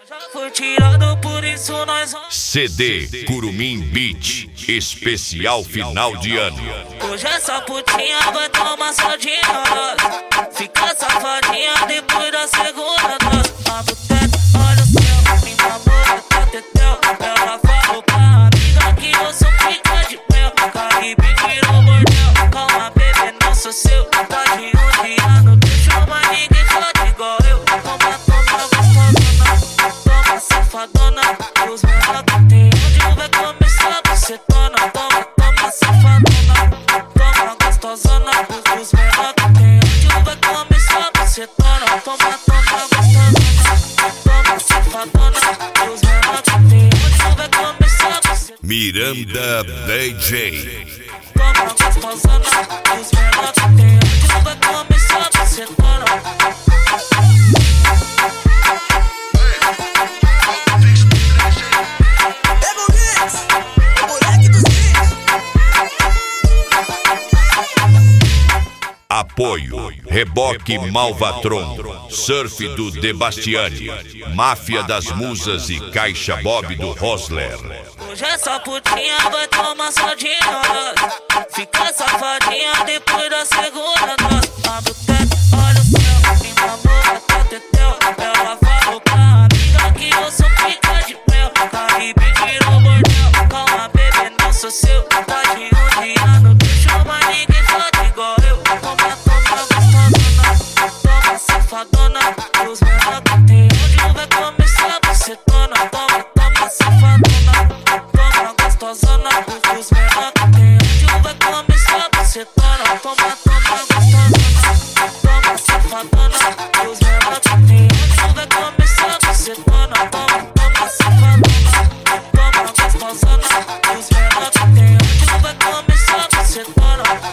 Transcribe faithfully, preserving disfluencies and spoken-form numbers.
Foi tirado, por isso nós vamos. C D Curumim Beat, especial final de ano. Hoje essa putinha vai tomar só de nós. Fica safadinha depois da segunda dose. Abre o teto, olha o céu, minha boca tá tetel. Ela falou pra amiga que eu sou pica de mel. Caribe virou bordel, calma bebê, não sou seu. Tá de um dia, não deixo mais ninguém foda igual eu. Toma, toma, gostosona, toma, safadona. Os menor que tem onde vai começar a bucetona. Toma, toma, safadona, toma, gostosona. Os menor que tem onde vai começar a bucetona. Toma, toma, gostosona, toma, safadona. Os menor que tem onde vai começar a bucetona. Miranda D J. Toma, gostosona. Os menor que tem onde vai começar a bucetona. Apoio, Reboque Malvatron, Surf do Debastiani, Máfia das Musas e Caixa Bob do Rosler. Hoje essa putinha vai tomar só de nós. Fica safadinha depois da segunda dose. Abre o teto, olha o céu, minha boca tá tetel. Ela falou pra amiga que eu sou pica de mel. Caribe virou bordel, calma bebê, não sou seu. Tá de um dia, não deixo mais ninguém foda igual eu. Toma, toma, gostosona, toma, safadona. Os menor que tem onde vai começar a bucetona. Toma, toma, safadona, toma, gostosona. Os menor que tem onde vai começar a bucetona. Toma, toma, gostosona, toma, safadona. Os menor que tem onde vai começar a bucetona. Toma, toma, safadona, toma, gostosona. Os menor que tem onde vai começar a bucetona.